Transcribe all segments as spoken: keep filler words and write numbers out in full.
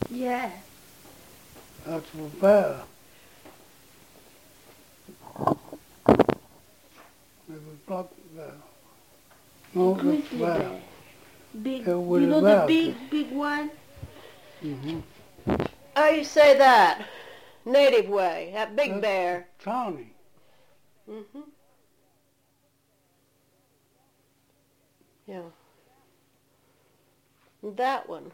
Yeah. That's a bear. It was black bear. No, that's Grizzly bear. bear. Big. It was You a know the bear. big, big one? Mm-hmm. How you say that? Native way. That big That's bear. Tawny. Mm-hmm. Yeah. And that one.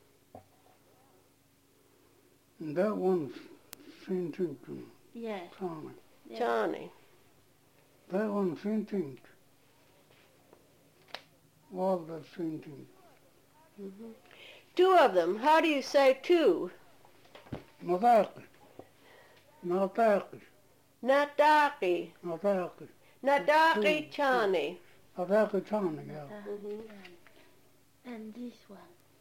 And that one's Fintington. Yeah. Tawny. Yeah. Johnny. That one's Fintington. All the Fintington. Mm-hmm. Two of them. How do you say two? Nataki. Nataki. Nataki. Nataki. Nataki Chani. Nataki Tawny, yeah. Mm-hmm. And, and this one.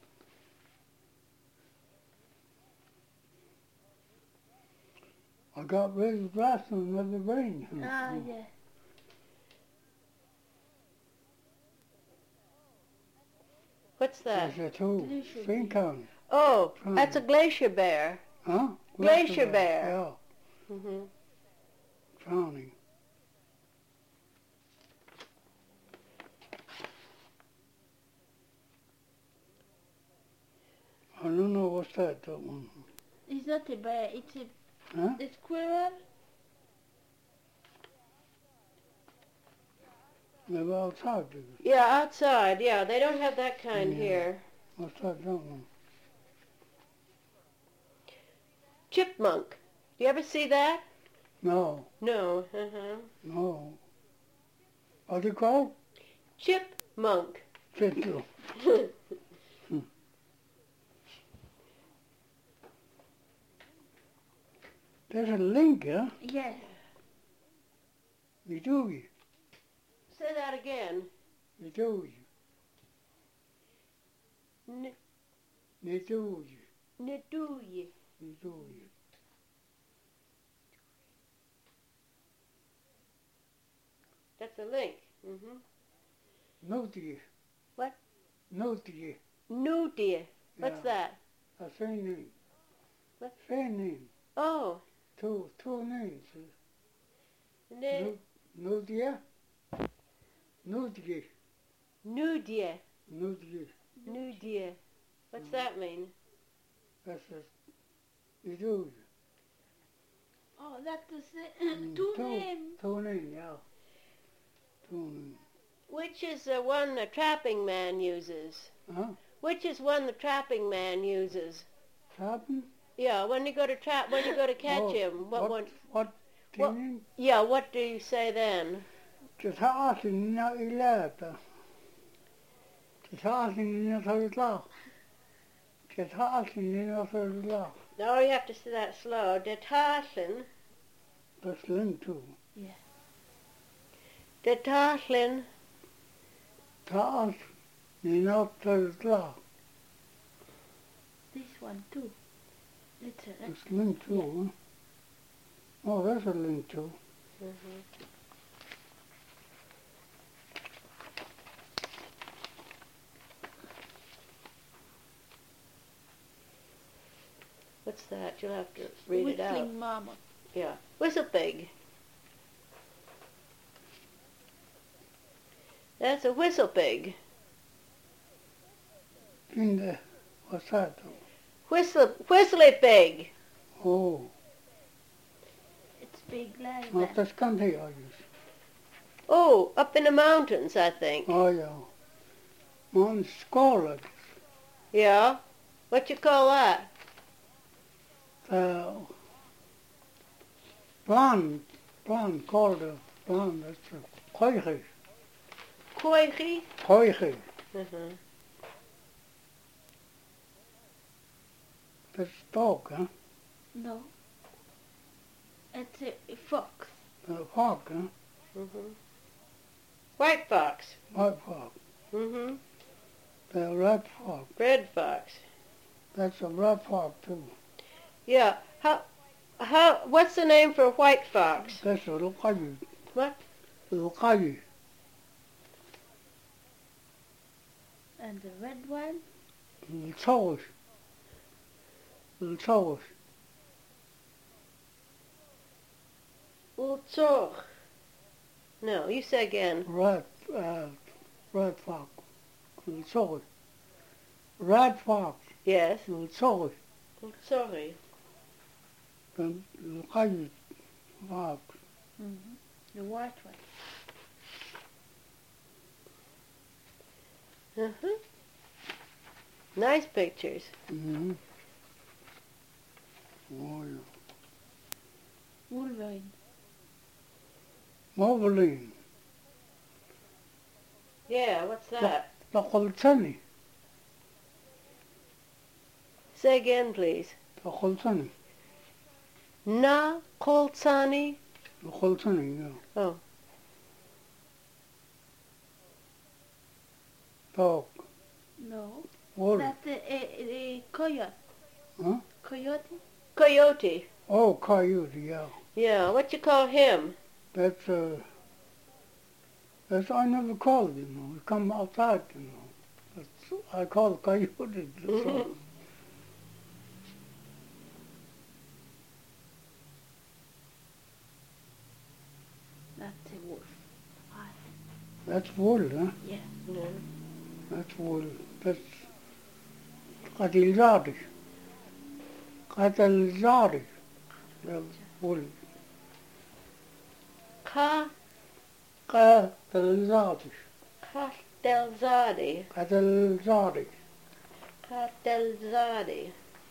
I got rid of the last one with the brain. Ah, yeah. What's that? There's a two. Glacier Fincon. Oh, Tawny. that's a glacier bear. Huh? Glacier bear. Yeah. Mm-hmm. Tawny. I don't know what's that, that one. It's not a bear. It's a, Huh? a squirrel. Maybe outside. Dude. Yeah, outside. Yeah, they don't have that kind Yeah. here. What's that, that one? Chipmunk. You ever see that? No, No. Uh-huh. no. What's it called? Chipmunk. Chintu. There's a link, huh? Yeah. We do you. Say that again. We do you. N- We do you. Neduye. We do you. That's a link. Mm-hmm. No dear. What? No dear. New deer. What's Yeah. that? A same name. What? Same name. Oh. Two, two names. Ne- No, no dear. No dear. new deer. No dear. New deer. What's that mean? That's a, we do you. Oh, that's the same. Mm, Two two. names. Two names, yeah. Two names. Which is the one the trapping man uses? Huh? Which is one the trapping man uses? Trapping? Yeah, when you go to trap, when you go to catch Oh, him, what, what, one? what, What- thing? Yeah, what do you say then? Just asking not ilata. Just asking not ilata. Just asking not ilata. No, you have to say that slow. De Tarslin, That's linked to. de Tarslin, Taas, not ilata. This one too. It's a, It's linked to, huh? Oh, that's a link to. mm-hmm. What's that? You'll have to read it out. whistling mammoth. Yeah. Whistle pig. That's a whistle pig. In the, what's that? Whistle, whistly pig. Oh, It's big like not that. this country I use. Oh, up in the mountains, I think. Oh, yeah. On scarlet. Yeah. What you call that? Uh, blonde, blonde, called a blonde, that's a koichi, Koichi. koichi, Uh-huh. that's dog, huh? No. It's a, a fox. A hawk, huh? Mm-hmm. White fox. White fox, Mm-hmm. the red fox, Red fox. that's a red fox too. Yeah. How? How? What's the name for a white fox? That's a lukayu. What? Lukayu, And the red one? toes, الصوص. Ultzor. No, you say again. Red, uh, red fox. الصوص. Red fox. Yes. الصوص. Ultzori. القيد fox. Mm-hmm. The white one. Uh-huh. Nice pictures. Mm-hmm. Oh, yeah. Wolverine. Wolverine. Yeah, what's that? لقلتني. Say again, please. لقلتني. Na Koltsani. لقلتني, yeah. Oh. Dog. No. Wolf. That's a, a, a coyote. Huh? Coyote? Coyote. Oh, coyote, yeah. Yeah, what you call him? That's, uh, that's, I never called him, you know. He come outside, you know. That's, I call coyote. That's all. That's a wolf. I, That's wool, huh? yeah. No. That's wool. That's قتل جاري. قتل جاري. That's wool. Ka قتل جاري. Kastelzadi. قتل جاري. Kastelzadi.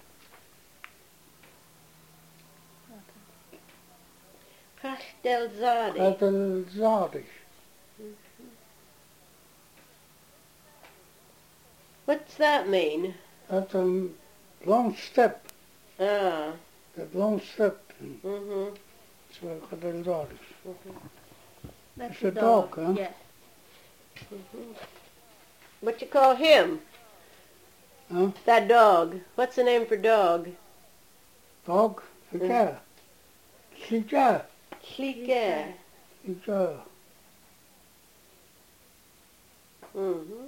Kastelzadi. قتل جاري. What's that mean? That's a long step. Ah. That long step. Mm-hmm. So قتل جاري. That's It's a a dog, huh? Yeah. Mm-hmm. What you call him? Huh? That dog. What's the name for dog? Dog? Sika. Sika. Slike. Sika. Mm-hmm.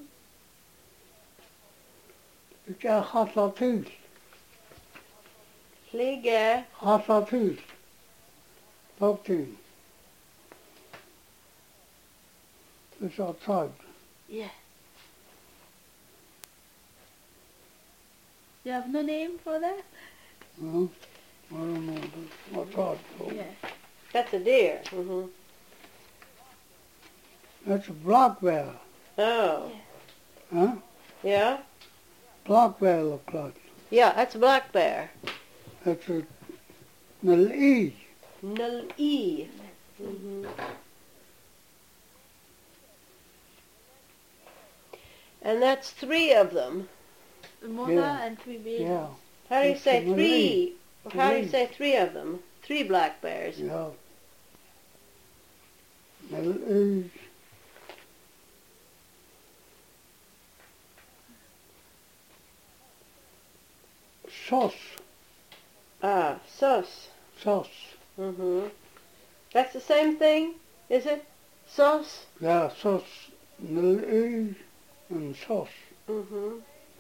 Sika خطاطيل. Slike. خطاطيل. Fourteen. It's outside. Yeah. You have no name for that? Huh? I don't know. That's outside. So Yeah. That's a deer. Mm-hmm. that's a black bear. Oh. Huh? Yeah? Black bear look like. Yeah, that's a black bear. That's a Nal-E. Nal-E. Mm-hmm. And that's three of them. The mother Yeah. and three babies. Yeah. How do you It's say a three? How do you Three. say three of them? Three black bears. Yeah. Nal-E. Sauce. Ah, sauce. Sauce. Mm-hmm. That's the same thing, is it? Sauce? Yeah, sauce. Nal-E and sauce. Mm-hmm.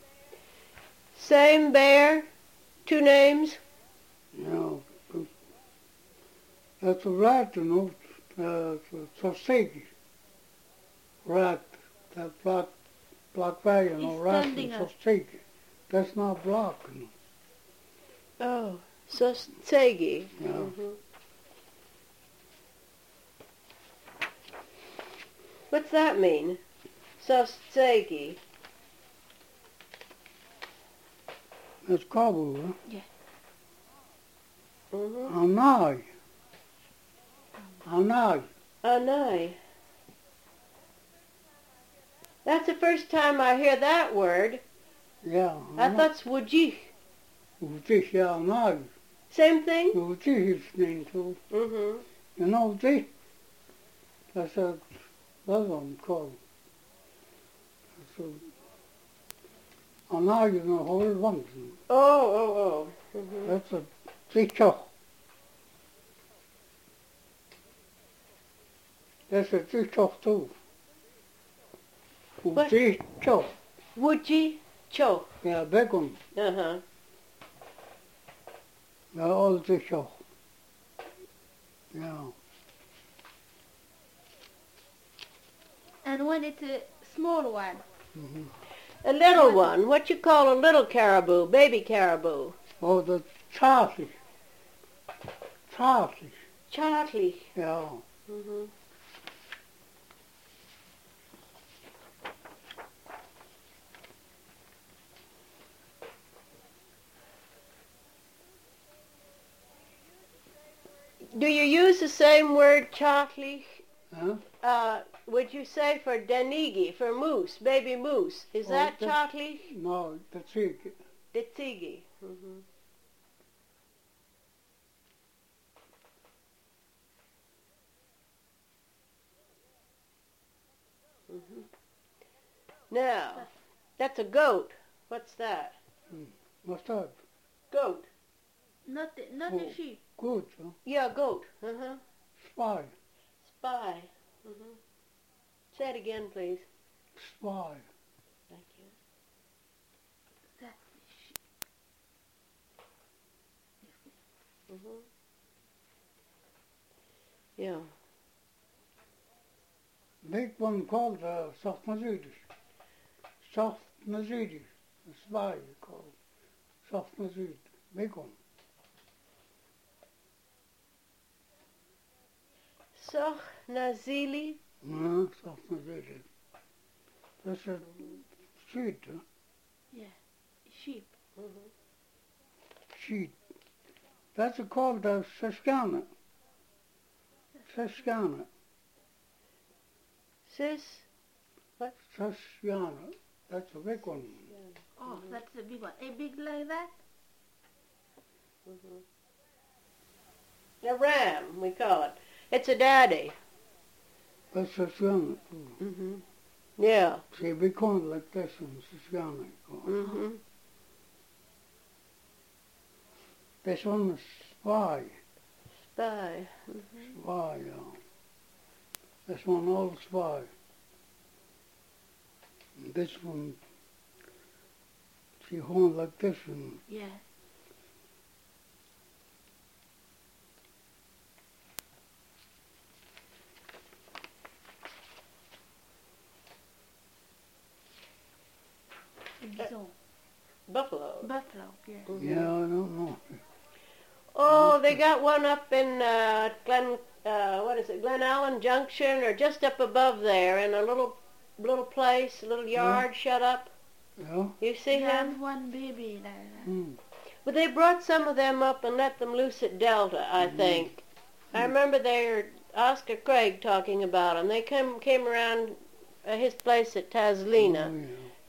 Same bear? Two names? Yeah. That's a rat, you know. Uh, sausage. Rat. That black, black bear, you know, He's rat and standing up. sausage. That's not black, you know. Oh, sausage. Yeah. Mm-hmm. What's that mean? Sausage. That's Kabul, huh? Mm-hmm. Anai. Anai. Anai. That's the first time I hear that word. Yeah. I thought it's wujih. Uti, yeah, Anai. Same thing? Uti is named too. Mm-hmm. You know, Uti? That's a, that's what I'm called. That's a, Anai is a whole bunch. Oh, oh, oh. Mm-hmm. That's a teacher. That's a teacher too. What? Teacher. Wujih cho. Yeah, bacon. Uh-huh. Ja, all the show. Yeah. And when it's a small one, Mm-hmm. A little one. What you call a little caribou, baby caribou? Oh, the Charlie. Charlie. Charlie. Yeah. Mm-hmm. Do you use the same word, Charlie? Huh? Uh, would you say for Denigi, for moose, baby moose? Is Oh, that that- Charlie? No, the chick. Ditsigi. Mm-hmm. Mm-hmm. Now, that's a goat. What's that? What's that? Goat. not the, not Oh. a sheep. Good, huh? Yeah, goat. Uh-huh. Spy. Spy. Mm-hmm. Say it again, please. Spy. Thank you. That's a sheep. Mm-hmm. Yeah. Big one called uh, Soft Mazidi. Soft Mazidi. Spy called. Soft Mazidi. Big one. Soch Nazili. Uh, soft Mazidi. That's a sheet, huh? Yeah, sheep. Mm-hmm. Sheet. That's a called uh, Saskana. Saskana. Sis. Saskana. That's a big one. Oh, that's a big one. A big like that? Mm-hmm. A ram, we call it. It's a daddy. That's Saskana too. Mm-hmm. Yeah. See, we call it like this in Saskana. Mm-hmm. This one is Spy. Spy. Mm-hmm. Spy, yeah. This one old Spy. And this one, she horn like this one. Yeah. Bison. Buffalo. Buffalo, yeah. Mhm. Yeah, I don't know. Oh, they got one up in uh, Glen, uh, what is it, Glen Allen Junction, or just up above there, in a little, little place, a little yard shut up. Yeah? You see There's him? one baby like that. Hmm. But they brought some of them up and let them loose at Delta, I Mhm. think. I remember they were Oscar Craig talking about them. They came came around uh, his place at Tazlina. Oh,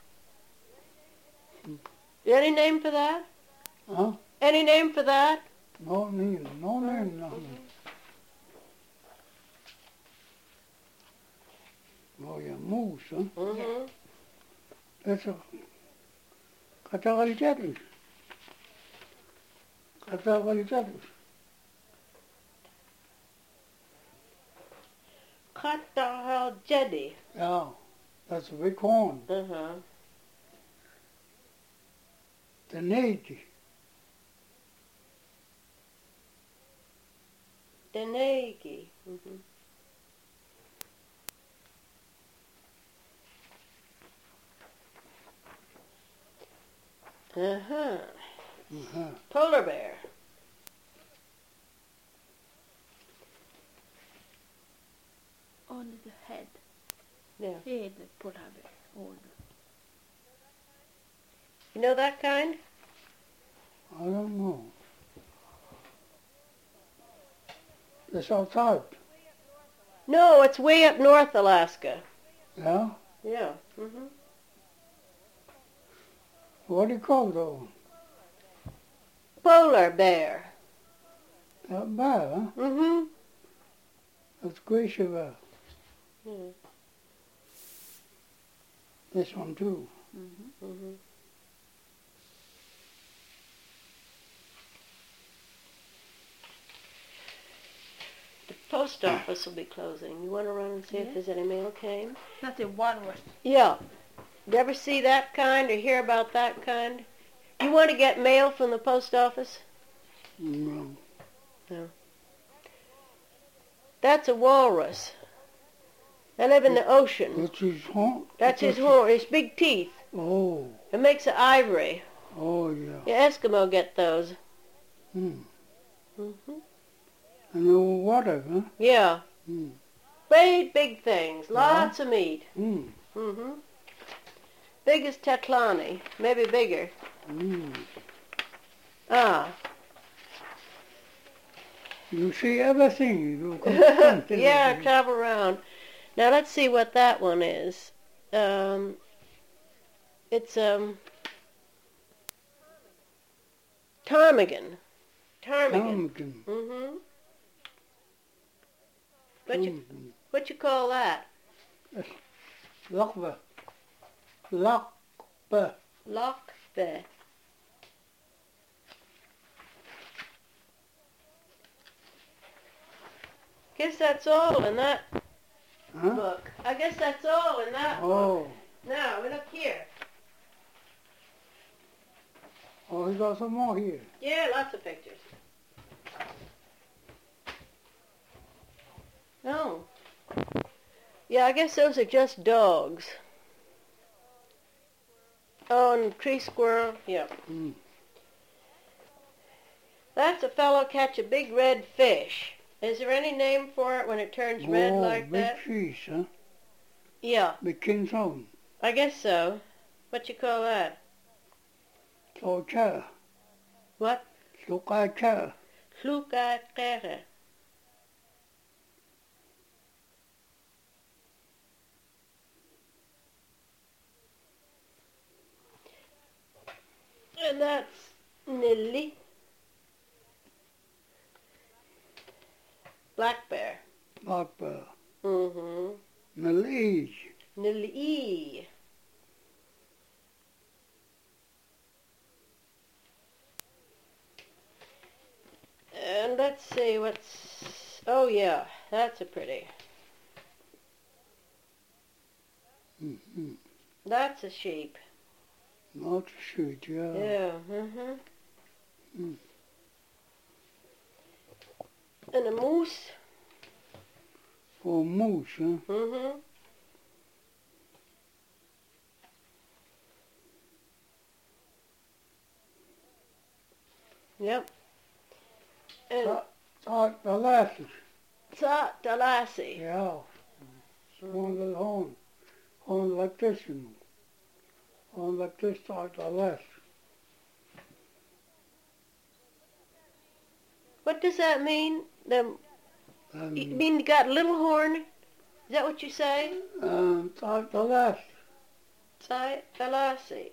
Any name for that? yeah. Huh? Any name for that? No name, no name, nothing. Oh, yeah, moose, huh? Mm-hmm. That's a Katawalijati. Katawalijati. Qatar Jedi. Yeah, that's a big horn. Uh-huh. The Navy. Denegi. Mm-hmm. Uh-huh. Uh-huh. Polar bear. On the head. Yeah. Head, the polar bear. All the- You know that kind? I don't know. That's outside. No, it's way up north Alaska. Yeah? Yeah. Mm-hmm. What do you call those? Polar bear. That bear, huh? Mm-hmm. That's Glacier Bear. Yeah. This one too. Mhm. Mm-hmm. The post office will be closing. You want to run and see if Yeah. there's any mail came? Not a walrus. Yeah. You ever see that kind or hear about that kind? You want to get mail from the post office? No. That's a walrus. They live in the ocean. That's his horn? That's his horn. His big teeth. Oh. It makes it ivory. Oh, yeah. Yeah, Eskimo get those. Hmm. Mhm. And the water, huh? Yeah. Hmm. Big, big things. Lots of meat. Hmm. Mm-hmm. Big as Tetlani. Maybe bigger. Hmm. Ah. You see everything. You can Yeah, travel around. Now let's see what that one is. Um, it's um ptarmigan. Ptarmigan. Ptarmigan. Mm-hmm. What you Ptarmigan. what you call that? Lakba. Lakba. Lockbe. Guess that's all in that Huh? book. I guess that's all in that book. Oh. Now, we look here. Oh, he got some more here. Yeah, lots of pictures. Oh. Yeah, I guess those are just dogs. Oh, and tree squirrel. Yeah. Hmm. That's a fellow catch a big red fish. Is there any name for it when it turns red Oh, like big that? fish, huh? Yeah, Big king's own. I guess so. What you call that? Slocha. What? Slocha. Slukakere. And that's Nilly. Black bear. Lakba. Mm-hmm. Malage. Nilly. And let's see what's... Oh, yeah. That's a pretty. Mm-hmm. That's a sheep. Not to shoot, yeah. Yeah. Mm-hmm. Mm. And a moose. Oh, moose, huh? Mm-hmm. Yep. And That, that, the lasses. Sa Dalasi. Yeah. One little horn. Horn like this, you know. Horn like this, that, the lass. What does that mean? The, Um, you mean you got a little horn? Is that what you say? um, that, the lass. Sa Dalasi.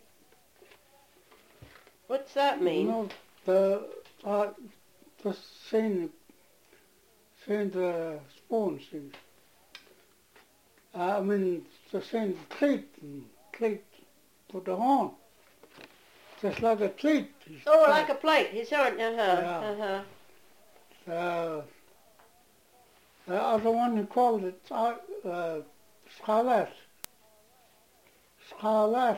What's that You mean? know, the, that, the same, same the spoons. I mean, the same cleat, and cleat for the horn. Just like a cleat. Oh, like a plate. His horn. Uh-huh. Yeah. Uh-huh. Uh, the other one he called it uh, uh, scarlet. Scarlet.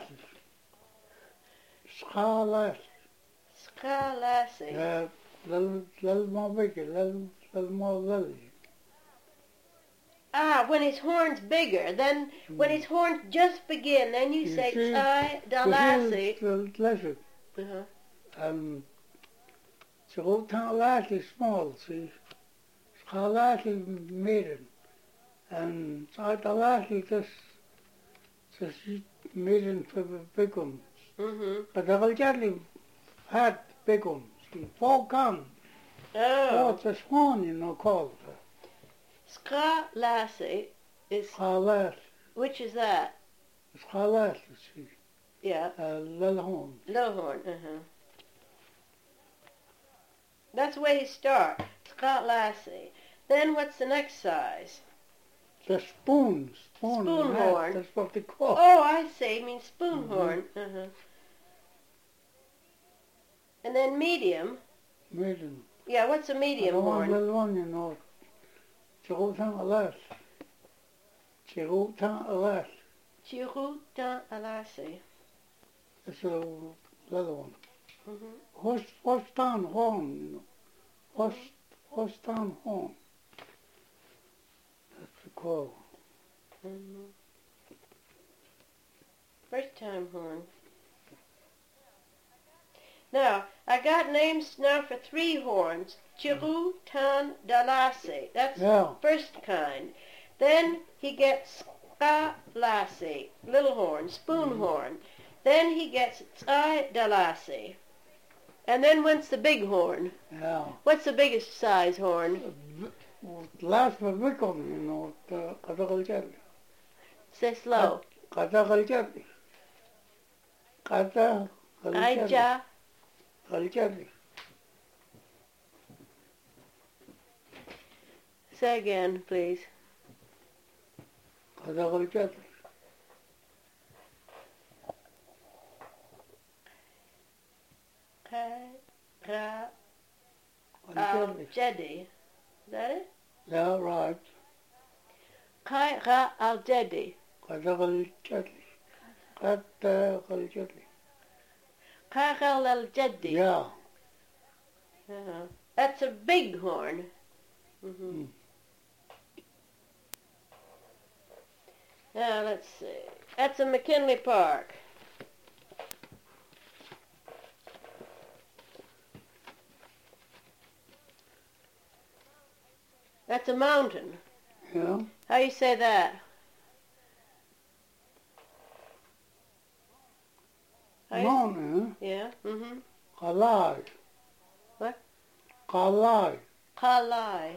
Scarlet. Skalasi. Yeah, little, little more bigger, little, little more lily. Ah, when his horn's bigger, then when his horns just begin, then you, You say see, Sa Dalasi. The lizard. Uh-huh. Um, the whole town last is small, see. Scarlet is medium. And the last is just, just medium for the big ones. Mm-hmm. But the Valjalli had big ones. See, four guns. Oh. Four, the swan, you know, called. Skalasi is, Scarlet. which is that? Scarlet, see. Yeah. Uh, little horn. Low horn. Uh-huh. That's the way you start. Skalasi. Then what's the next size? The spoon. Spoon. Spoon and that, horn. That's what they call. Oh, I see. You mean spoon Mhm. horn. Uh-huh. And then medium. Medium. Yeah, what's a medium the one horn? little one, you know. Chirutan alas. Chirutan alas. Chirutan Alasi. It's a little one. Mm-hmm. What's, what's down horn, you know. West, Western horn. That's the call. Mm-hmm. First time horn. Now, I got names now for three horns. Chiru, Tan, Dalasi. That's Yeah. first kind. Then he gets Kalasi, little horn, spoon Mhm. horn. Then he gets Tsai Dalasi. And then what's the big horn? Yeah. What's the biggest size horn? Last one we come, you know, the Katakalchari. Say slow. Katakalchari. Katakalchari. Aija. Kalchari. Say again, please. Katakalchari. Kai, Ra, Al, Kalchari. Jedi. Is that it? Yeah, right. Kai, Ra, Al, Jedi. Katakalchari. Katakalchari. Kai, Ra, Al, Jedi. Yeah. Uh-huh. That's a big horn. Mm-hmm. Mm. Now, let's see. That's a McKinley Park. That's a mountain. Yeah. How you say that? How you- Mountain, Yeah. Mm-hmm. Kalai. What? Kalai. Kalai.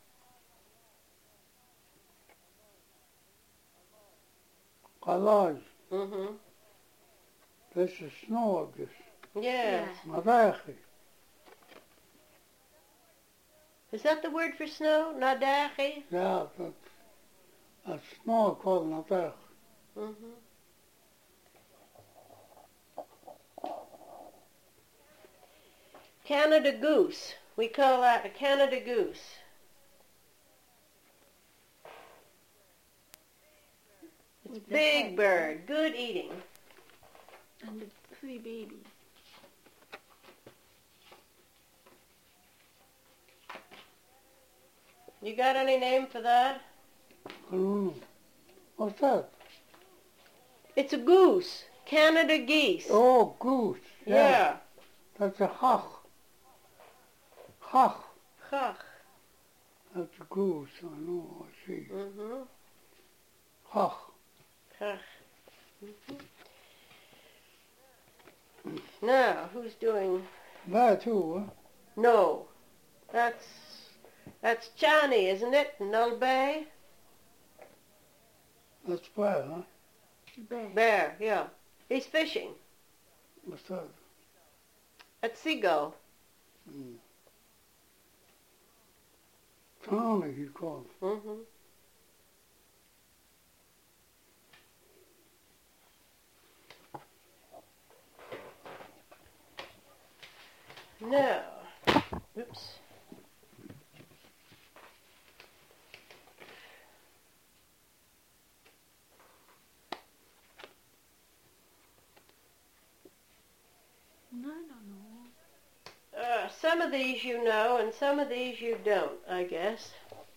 Kalai. Mm-hmm. This is snow, this. Yes. Madachi. Is that the word for snow? Nadachi? Yeah, that's a snow called Madachi. Mm-hmm. Canada goose. We call that a Canada goose. It's a With the big head. bird. Good eating. And the three babies. You got any name for that? I don't know. What's that? It's a goose. Canada geese. Oh, goose. Yeah. Yeah. That's a hach. Hach. Chach. That's a goose. I know, I see. Mm-hmm. Hach. Chach. Mm-hmm. Now, who's doing... That too, huh? No. That's... That's Chani, isn't it? Null Bay? That's bad, huh? Bear. Bear, yeah. He's fishing What's that? at Seagull. Mm. Tommy, he called. Mm-hmm. Now, oops. No, no, no. Uh, some of these you know and some of these you don't, I guess.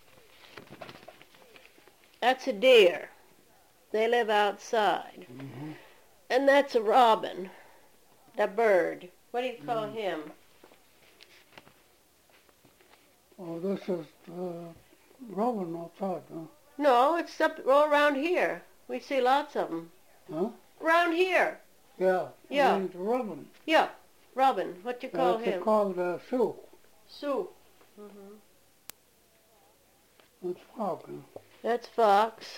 That's a deer. They live outside. Mm-hmm. And that's a robin, the bird. What do you call Mm. him? Oh, this is uh, Robin outside, huh? No, it's up all around here. We see lots of them. Huh? Around here. Yeah. Yeah. And Robin. Yeah, robin. What you call That's him? called uh, Sue. Sue. Mm-hmm. That's Fox, huh? That's fox.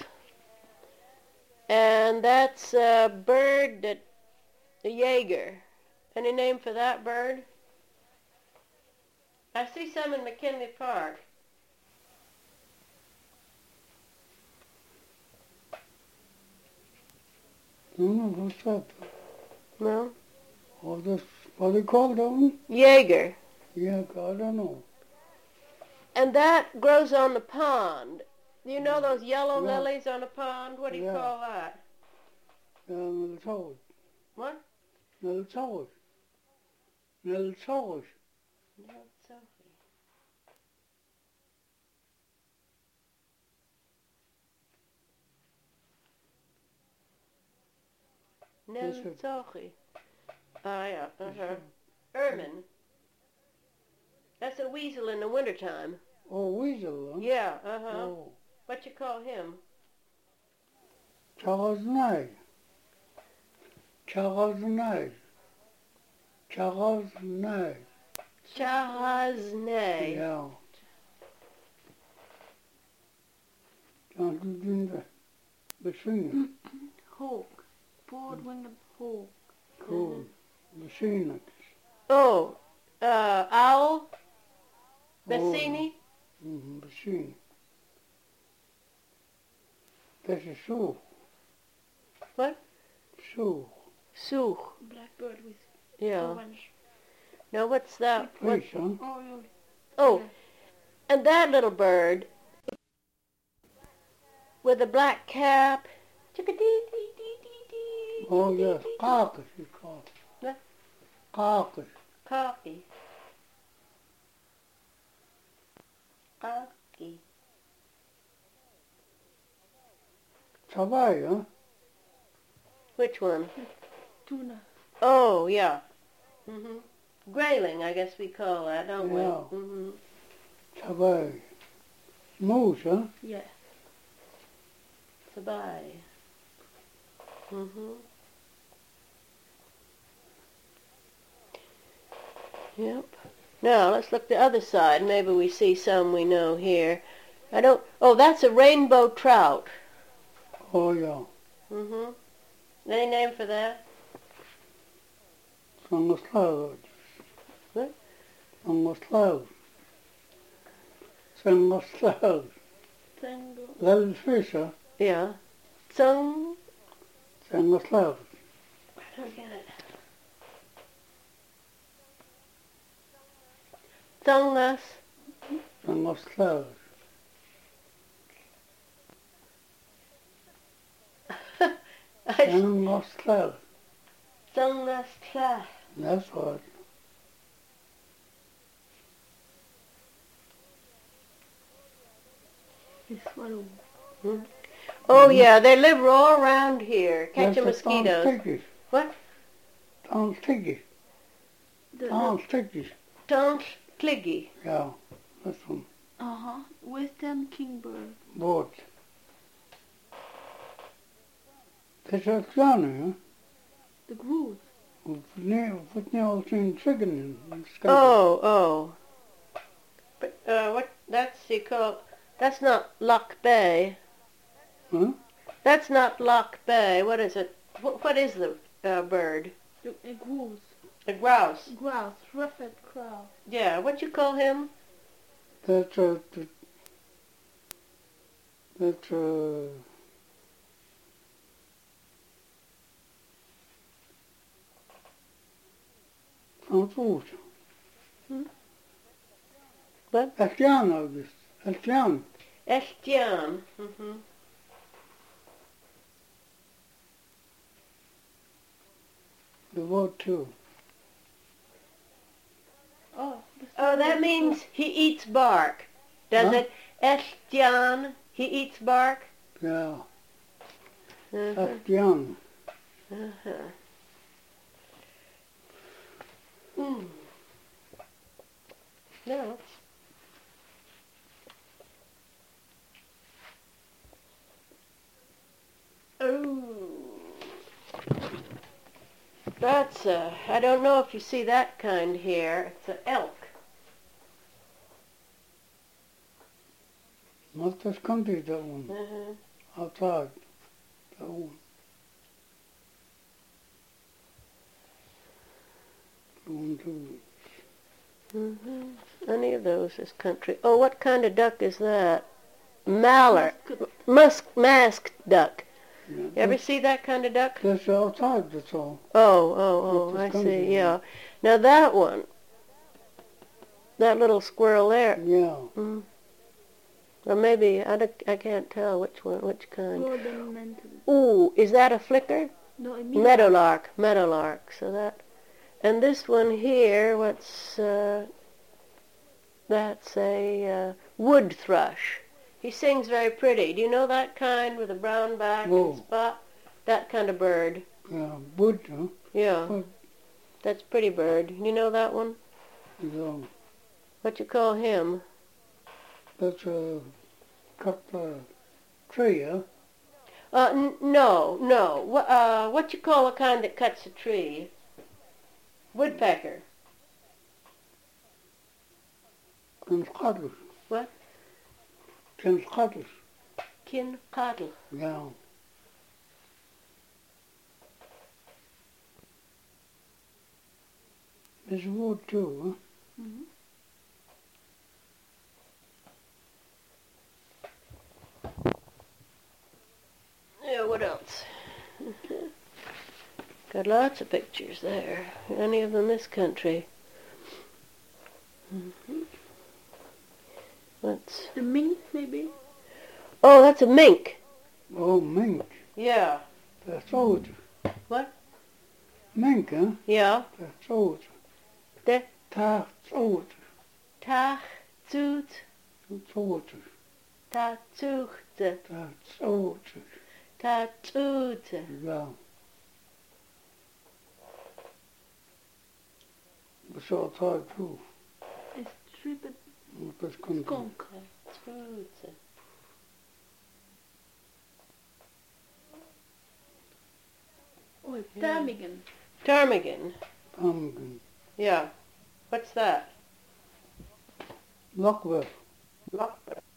And that's a bird that, a Jaeger. Any name for that bird? I see some in McKinley Park. No, no, what's that? No? Oh, this, what do you call that one? Jaeger. Yeah, I don't know. And that grows on the pond. You know those yellow Yeah. lilies on the pond? What do you Yeah. call that? Uh, Neltoos. What? Neltoos. Neltoos. No, Sophie. That's a- Nelzochi. Ah, yeah. Uh-huh. Ermine. That's a weasel in the wintertime. Oh, weasel, huh? Yeah, uh-huh. Oh, What you call him? Çağızınay. Çağızınay. Çağızınay. Chahaznay. Ja. Kan du dünde besynge? Hawk. Broad-winged hawk. Cool. Besynge. Oh, uh, owl? Bassini? Mhm, besynge. Dat is zo. What? Zo. Such. Blackbird with Yeah. orange. Now what's that? What? Please, huh? Oh, really? Oh, and that little bird with a black cap. Chickadee-dee-dee-dee-dee. Oh, yes. Kakers is called. What? Kakers. Coffee. Coffee. Sabay, huh? Which one? Tuna. Oh, yeah. Mhm. Grayling, I guess we call that, don't we? Yeah. Mhm. Sabay. Moose, huh? Yeah. Sabay. Mhm. Yep. Now let's look the other side. Maybe we see some we know here. I don't. Oh, that's a rainbow trout. Oh, yeah. Mhm. Any name for that? Sangoslav. What? Sangoslav. Sangoslav. Tango. Little fish, huh? Yeah. Tsung. Sangoslav. I don't get it. Thungus. Sangoslav. Sangoslav. Thungus class. That's what. They swallow. Oh yeah, they live all around here, catching That's a mosquitoes. Sticky. What? Tom Sticky. The, Tom Sticky. Tom Cliggy. Yeah, that's one. uh-huh. Western kingbird. Boat. That's a Johnny, huh? The grouse. Put nail in chicken in Oh, oh. But, uh, what, that's, you call, that's not Loch Bay. Huh? That's not Loch Bay. What is it? What, what is the uh, bird? The, a grouse. A grouse. Grouse. Ruffed grouse. Yeah, what you call him? That's a, that's a, Frans Hmm? What? Estiaan, August. Estiaan. Estiaan. Mm-hmm. The word too. Oh. the Oh, that swallow. means he eats bark. Does Huh? it? Estiaan, he eats bark? Yeah. Uh-huh. Estiaan. Uh-huh. Mm. No. Oh. That's a, I don't know if you see that kind here. It's an elk. Not this country, that one. Uh-huh. Outside. That one. That one too. Mm-hmm. Any of those is country. Oh, what kind of duck is that? Mallard. Musket. Musk, masked duck. Yeah, You ever that's, see that kind of duck? that's outside, that's all. Oh, oh, oh, That's I the country see, yeah. Now that one, that little squirrel there, Yeah. mm, or maybe, I, don't- I can't tell which one, which kind. Golden mantle. Ooh, is that a flicker? No, a Meadowlark, meadowlark, so that, and this one here, what's, uh, that's a uh, wood thrush. He sings very pretty. Do you know that kind with a brown back Whoa. and spot? That kind of bird. Yeah, wood, huh? Yeah. Wood. That's pretty bird. You know that one? Yeah. What you call him? That's a cut uh, tree, huh? Uh, n- no, no. What, uh, what you call a kind that cuts a tree? Woodpecker. Ken's cutters. What? Ken's cutters. Kincatl. Yeah. There's wood too, huh? Mm-hmm. Yeah, what else? Got lots of pictures there. Any of them this country. Mm-hmm. What's... The mink, maybe? Oh, that's a mink. Oh, mink. Yeah. That's old. What? Mink, huh? Yeah. That's old. De That's old. tach zoet That's old. ta zoete That's old. ta zoete. Yeah. That's all type too. It's tripped That's country. skunk. Zoete. Oh, ptarmigan. Ptarmigan. Pumpkin. Yeah. What's that? Lockwood. Lockbird.